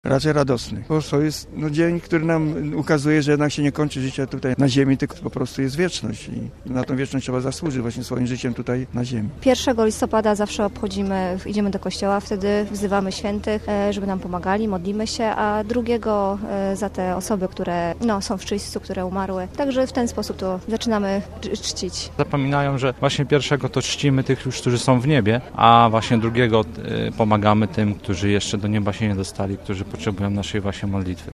Raczej radosny, bo to jest dzień, który nam ukazuje, że jednak się nie kończy życie tutaj na ziemi, tylko po prostu jest wieczność i na tą wieczność trzeba zasłużyć właśnie swoim życiem tutaj na ziemi. 1 listopada zawsze idziemy do kościoła, wtedy wzywamy świętych, żeby nam pomagali, modlimy się, a 2 za te osoby, które są w czyśćcu, które umarły. Także w ten sposób to zaczynamy czcić. Zapominają, że właśnie 1 to czcimy tych już, którzy są w niebie, a właśnie 2 pomagamy tym, którzy jeszcze do nieba się nie dostali, którzy potrzebują naszej właśnie modlitwy.